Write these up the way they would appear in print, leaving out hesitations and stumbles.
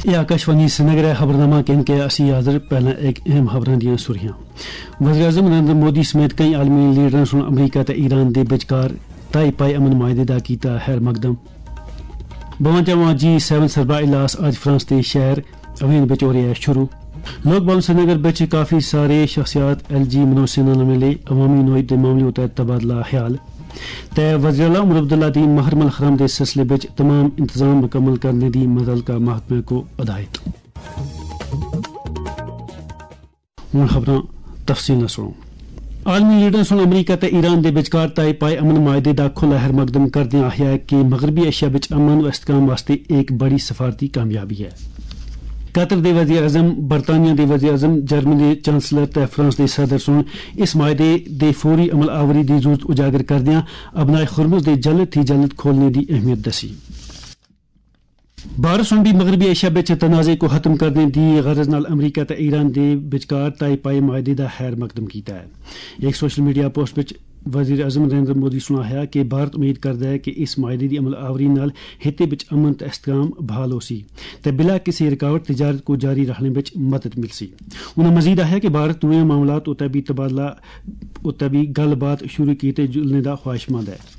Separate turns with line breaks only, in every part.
ये आकाशवाणी श्रीनगर है। खबरनामा के असी हाजिर पहला एक अहम खबर दियां सुर्खियां। वज़ीर-ए-आज़म नरेंद्र मोदी समेत कई आलमी लीडरां सुन अमरीका ते ईरान दे विचकार तय पाए अमन माहिदे दा कीता खैर मकदम। 52वां G7 सरबराह इजलास अज फ्रांस के शहर अवेन बिच हो रहा है शुरू। लोक भवन श्रीनगर बिच काफ़ी सारे शख्सियात LG मनोज सिन्हा ने मिले। अवामी नोयत के मामले होता है तबादला ख्याल। तय वज़ीर-ए-आला उमर अब्दुल्ला महरम अल हरम के सिलसिले बिच तमाम इंतजाम मुकम्मल करने की मुतल्लिका महकमे को हिदायत। हुण खबरां तफसील सुनो। आलमी लीडर सुन अमरीका ते ईरान के विचकार तय पाए अमन माहिदे का खुला खैर मकदम करदे आखिया कि मगरबी एशिया बिच अमन व इस्तेहकाम वास्ते एक बड़ी सफारती कामयाबी है। कतर के वज़ीर-ए-आज़म, बरतानिया के वज़ीर-ए-आज़म, जर्मनी के चांसलर ते फ्रांस के सदर सुन इस माहिदे के फौरी अमल आवरी की जरूरत उजागर करदियां अबनाए खुरमुज के जल्द थी जल्द खोलने की अहमियत दसी। भारत सुन भी मगरबी एशिया बिच तनाज़े को खत्म करने की गरज नाल अमरीका ते ईरान के विचकार तय पाए माहिदे का खैर मकदम किया है। एक सोशल मीडिया पोस्ट विच वज़ीर-ए-आज़म नरेंद्र मोदी सुना है कि भारत उम्मीद करता है कि इस माहिदे की अमल आवरी नाल हिते बिच अमन ते इस्तेहकाम बहाल होसी ते बिला किसी रुकावट तिजारत को जारी रखने बिच मदद मिलसी। उन्होंने मजीद आया कि भारत दुए मामलात उत्ते भी तबादला उत्ते भी गलबात शुरू कीते जुलने का ख्वाहिशमंद है।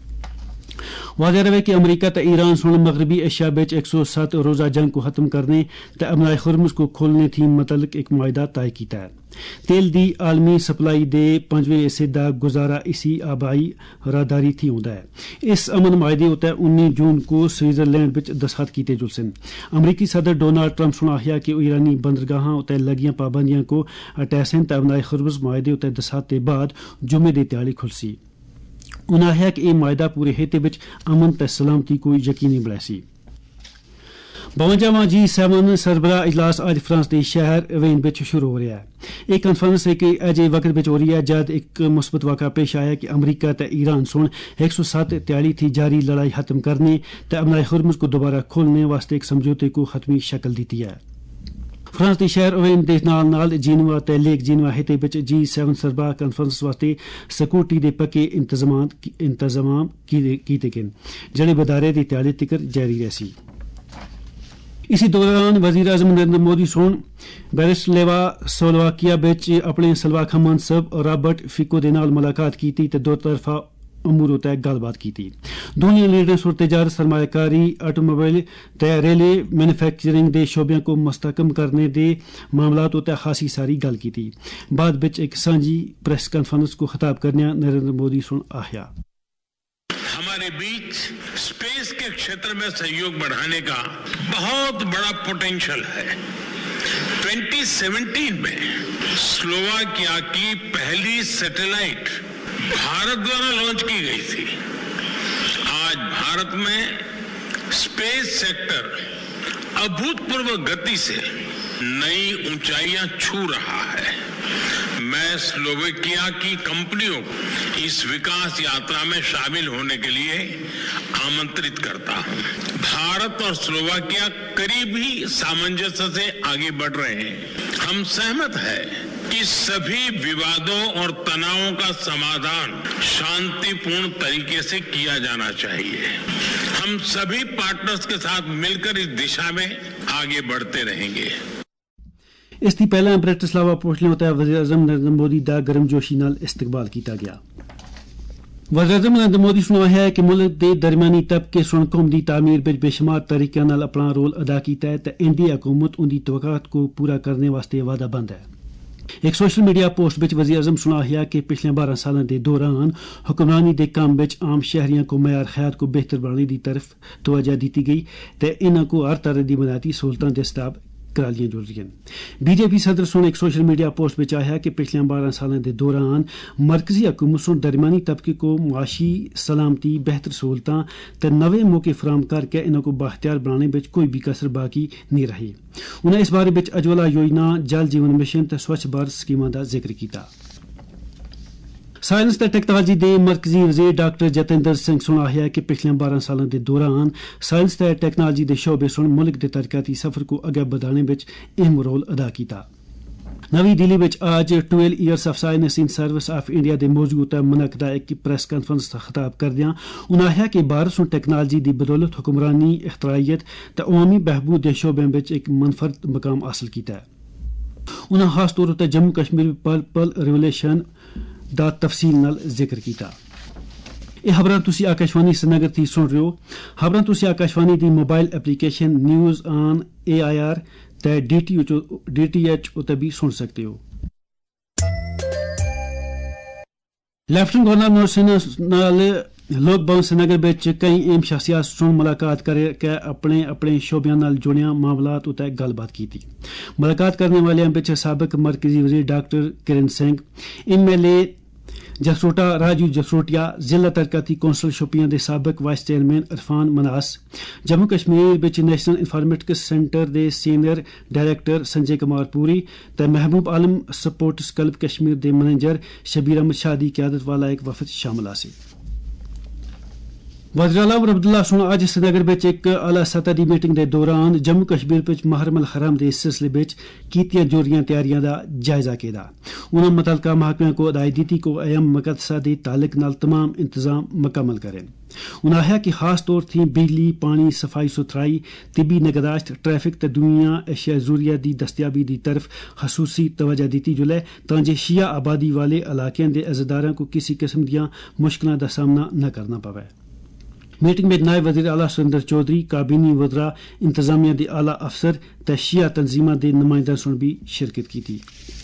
वाज़ेह रहे कि अमरीका ते ईरान सुन मगरबी एशिया बिच 107 रोज़ा जंग को खत्म करने ते अमलाए खुरमुज को खोलने थी मुतल्लिक एक माहिदा तय किया है। तेल की आलमी सप्लाई के 5वें हिस्से का गुजारा इसी आबाई राहदारी थी होंदा है। इस अमन माहिदे उत्ते 19 जून को स्विट्जरलैंड विच दस्तखत किए जुलसन। अमरीकी सदर डोनाल्ड ट्रंप सुना आखिया कि ईरानी बंदरगाहां उत्ते लगियां पाबंदियां को हटासन ते अमलाए खुरमुज माहिदे उत्ते दस्तखत के बाद जुमे दी त्याली खुलसी। उन्होंने आखिया कि यह माहिदा पूरे हिते विच अमन ते सलामती को यकीनी बनासी। 52वां G7 सरबराह इजलास अज फ्रांस के शहर अवेन बिच शुरू हो रहा है। एक कॉन्फ्रेंस एक अजे वक्त बिच हो रही है जब एक मुस्बत वाक़ा पेश आया कि अमरीका ते ईरान सुन 107 त्याली थी जारी लड़ाई खत्म करने ते अमलाए खुरमुज को दोबारा खोलने वास्ते एक समझौते को खत्मी शक्ल दी है। फ्रांस के शहर अवेन के नाल नाल जीनवा ते लेक जीनवा हिते बिच G7 सरबराह कॉन्फ्रेंस वास्ते सिक्योरिटी के पक्के इंतजाम किए गए जेड़े बदारे की त्याली तिकर जारी रहसी। इसी दौरान वज़ीर-ए-आज़म नरेंद्र मोदी सुन ब्रेटिस्लावा स्लोवाकिया बिच अपने सलवाखा मनसब रॉबर्ट फिको दे नाल मुलाकात की ते दो तरफा अमूर उत्ते गलबात की। दोनों लीडर सुर तजारत, सरमायाकारी, ऑटोमोबाइल ते रेलवे मैन्युफैक्चरिंग के शोबियां को मुस्तकम करने के मामलात उत्ते खासी सारी गल की। बाद बिच एक सांझी प्रेस कॉन्फ्रेंस को खिताब करने नरेंद्र मोदी सुन आखिया,
हमारे बीच स्पेस के क्षेत्र में सहयोग बढ़ाने का बहुत बड़ा पोटेंशियल है। 2017 में स्लोवाकिया की पहली सैटेलाइट भारत द्वारा लॉन्च की गई थी। आज भारत में स्पेस सेक्टर अभूतपूर्व गति से नई ऊंचाइयां छू रहा है। मैं स्लोवाकिया की कंपनियों को इस विकास यात्रा में शामिल होने के लिए आमंत्रित करता हूं। भारत और स्लोवाकिया करीब ही सामंजस्य से आगे बढ़ रहे हैं। हम सहमत हैं कि सभी विवादों और तनावों का समाधान शांतिपूर्ण तरीके से किया जाना चाहिए। हम सभी पार्टनर्स के साथ मिलकर इस दिशा में आगे बढ़ते रहेंगे।
इसकी पहला ब्रेटिस्लावा पहुंचने होता है वज़ीर-ए-आज़म नरेंद्र मोदी का गर्मजोशी नाल इस्तकबाल किया गया। वज़ीर-ए-आज़म नरेंद्र मोदी सुना है कि मुल्क के दरमियानी तबके सुन कौम की तामीर बिच बेशुमार तरीके नाल अपना रोल अदा किया है ते इंडी हुकूमत उनकी तवक्कात को पूरा करने वास्ते वादाबंद है। एक सोशल मीडिया पोस्ट विच वज़ीर-ए-आज़म सुना है कि पिछले 12 सालों के दौरान हुक्मरानी के काम विच आम शहरियों को मयार हयात को बेहतर बनाने की तरफ तवज्जो दी गई ते इन्हां को हर तरह की बुनियादी सहूलतां दस्ताब करा लियां जुल रही। बीजेपी सदर सुन एक सोशल मीडिया पोस्ट में आया कि पिछले 12 सालों के दौरान मरकजी हुकूमत सुन दरमियानी तबके को मुआशी सलामती बेहतर सहूलतां ते नवे मौके फराम करके इन्हों को बाख्तियार बनाने में कोई भी कसर बाकी नहीं रही। उन्हें इस बारे में अज्वला योजना, जल जीवन मिशन ते स्वच्छ भारत स्कीमां का जिक्र किया। साइंस ते टैक्नोलॉजी के मरकजी वज़ीर डॉक्टर जतेंद्र सिंह सुना है कि पिछले 12 सालों के दौरान साइंस ते टैक्नोलॉजी के शोबे सुन मुल्क के तरक्याती सफर को अगे बढ़ाने में अहम रोल अदा किया। नवी दिल्ली में आज 12 years of science in service of India के मौजू तक मुनकदा एक प्रेस कॉन्फ्रेंस खिताब करदियां उन्हें आख्या कि भारत सुन टेक्नोलॉजी की बदौलत हुक्मरानी इख्तराइत तो अवामी बहबूद के शोबे में एक मुनफरद मकाम हासिल किया है। उन्हें खास तौर पर जम्मू कश्मीर पल रिवोल्यूशन का तफसील नाल जिक्र किया। यह खबरां तुसी आकाशवाणी श्रीनगर थी सुन रहे हो। खबरां तुसी आकाशवाणी की mobile application news on AIR ते DTH उते भी सुन सकते हो। लेफ्टिनेंट गवर्नर मनोज सिन्हा लोक भवन श्रीनगर बिच कई अहम शख्सियात सुन मुलाकात करके अपने अपने शोबियां नाल जुड़िया मामलात उते गलबात की थी। मुलाकात करने वाले बिच साबिक मरकजी वजीर डॉक्टर किरण सिंह, MLA जसरोटा राजू जसरोटिया, जिला तरक्याती कौंसल शोपियां के साबिक वाइस चेयरमैन इरफान मनास, जम्मू कश्मीर बिच नेशनल इन्फॉर्मेटिक्स सेंटर के सीनियर डायरेक्टर संजय कुमार पुरी ते महबूब आलम स्पोर्ट्स क्लब कश्मीर के मैनेजर शबीर अहमद शाह की क्यादत वाला एक वफद शामिल आसी। वज़ीर आला अब्दुल्ला सुन आज श्रीनगर में एक आला सतह की मीटिंग के दौरान जम्मू कश्मीर में मुहर्रम अल हरम के सिलसिले में कीतियां जोरियां तैयारियां का जायजा किया। उन्होंने मुतलका महकमे को हिदायत दी को अहम मकसद ताल्लुक नाल तमाम इंतजाम मुकम्मल करें। उन्होंने आख्या कि खास तौर थी बिजली, पानी, सफाई सुथराई, तिबी निगहदाश्त, ट्रैफिक ते दुनिया अशिया जरूरिया की दस्तियाबी की तरफ खसूसी तवज्जो दी जुले तांजे शिया आबादी वाले इलाकों के अज़दारां को किसी किस्म दियां मुश्किलां का सामना न करना पवे। मीटिंग में नायब वज़ीर आला सुरेंद्र चौधरी, काबीनी वज़रा, इंतजामिया के आला अफसर ते शिया तंजीमां के नुमाइंदों सुन भी शिरकत की थी।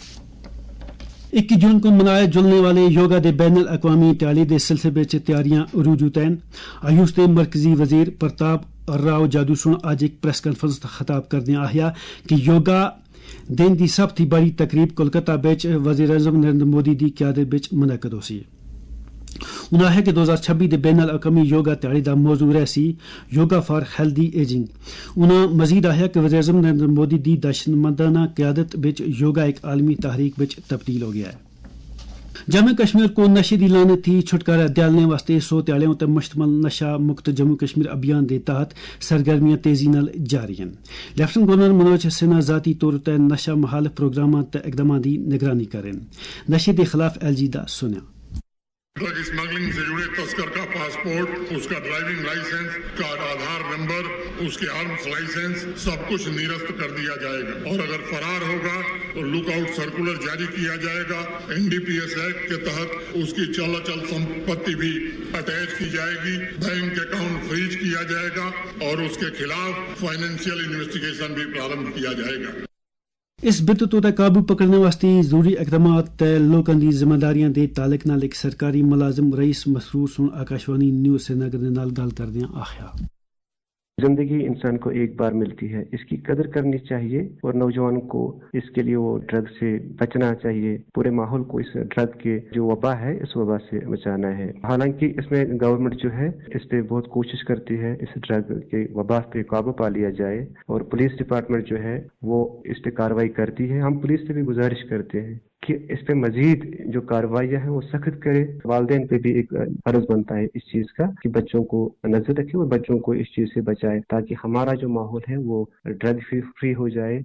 21 जून को मनाए जुलने वाले योगा के बैनुल अक़वामी त्याली के सिलसिले में तैयारियां अरूज तैन। आयुष के मरकजी वजीर प्रताप राव जादू सुन आज एक प्रेस कॉन्फ्रेंस खिताब करदे आख्या कि योगा दिन की सब थी बड़ी तकरीब कोलकाता में वज़ीर आज़म नरेंद्र मोदी की क्यादत में मुनक़द होसी। उन्होंने आख्या कि 2026 के बैनुल अक़वामी योगा त्याड़ी का मौजू रहसी योगा फॉर हेल्दी एजिंग। उन्होंने मजीद आख्या कि वज़ीर आज़म नरेंद्र मोदी की दहशतमंदाना क्यादत में योगा एक आलमी तहरीक में तब्दील हो गया है। जम्मू कश्मीर को नशे की लानत थी छुटकारा दिलाने वास्ते 100 त्यालियों तक मुश्तमल नशा मुक्त जम्मू कश्मीर अभियान के तहत सरगर्मियां तेजी नाल जारी हैं। लेफ्टिनेंट गवर्नर मनोज सिन्हा जाती तौर पर नशा मुखालिफ प्रोग्रामां ते इकदामां की निगरानी करें। नशे के खिलाफ LG दा सुनिया।
ड्रग स्मगलिंग से जुड़े तस्कर का पासपोर्ट, उसका ड्राइविंग लाइसेंस, का आधार नंबर, उसके आर्म्स लाइसेंस सब कुछ निरस्त कर दिया जाएगा और अगर फरार होगा तो लुकआउट सर्कुलर जारी किया जाएगा। NDPS एक्ट के तहत उसकी चल संपत्ति भी अटैच की जाएगी, बैंक अकाउंट फ्रीज किया जाएगा और उसके खिलाफ फाइनेंशियल इन्वेस्टिगेशन भी प्रारंभ किया जाएगा।
इस बिदत उते काबू पकड़ने वास्ते जरूरी इकदाम लोगों की जिम्मेदारियां दे ताल्लुक नाल एक सरकारी मुलाजिम रईस मसरूर सुन आकाशवाणी न्यूज़ श्रीनगर दे नाल गल करदियां आख्या
जिंदगी इंसान को एक बार मिलती है, इसकी कदर करनी चाहिए और नौजवान को इसके लिए वो ड्रग से बचना चाहिए। पूरे माहौल को इस ड्रग के जो वबा है इस वबा से बचाना है। हालांकि इसमें गवर्नमेंट जो है इस पे बहुत कोशिश करती है इस ड्रग के वबा पे काबू पा लिया जाए और पुलिस डिपार्टमेंट जो है वो इस पे कार्रवाई करती है। हम पुलिस से भी गुजारिश करते हैं कि इस पे मजीद जो कार्रवाइयाँ हैं वो सख्त करे। वालिदैन पे भी एक फर्ज बनता है इस चीज का कि बच्चों को नजर रखे और बच्चों को इस चीज से बचाए ताकि हमारा जो माहौल है वो ड्रग फ्री हो जाए।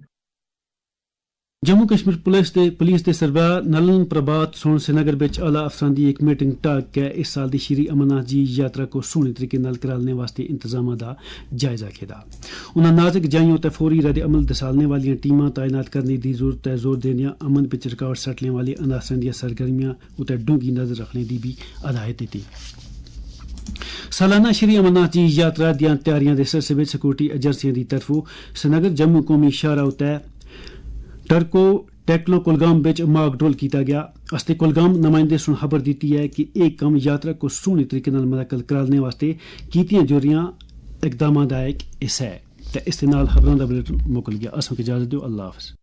जम्मू कश्मीर पुलिस के सरबराह नलन प्रभात सोन श्रीनगर में आला अफसरान की एक मीटिंग टाक के इस साल की श्री अमरनाथ जी यात्रा को सोहने तरीके नाल कराने वास्ते इंतजाम का जायजा किया। उन्होंने नाजुक जाइयों ते फौरी रद्द अमल दसालने वाली टीमां तैनात करने की जरूरत है जोर देने अमन विच रुकावट सटने वाली अनासरें दी सरगर्मियां उते डूंगी नजर रखने की भी हिदायत दी। सालाना श्री अमरनाथ जी यात्रा दी तैयारियां दे सिलसिले में सिक्योरिटी एजेंसियों की तरफों श्रीनगर जम्मू कौमी शाहरा उते टर्को टेक्लो कुलगाम बिच माकड्रोल किया गया। अस्ते कुलगाम नुमाइंदे सुन खबर दी है कि एक कम यात्रा को सोहने तरीके नाल मुनक्कद कराने वास्ते कीतियां जोरियां इकदामां दा एक हिस्सा है। इस नाल खबरों का बुलेटिन मुकल गया। असम की इजाजत दो। अल्लाह हाफिज।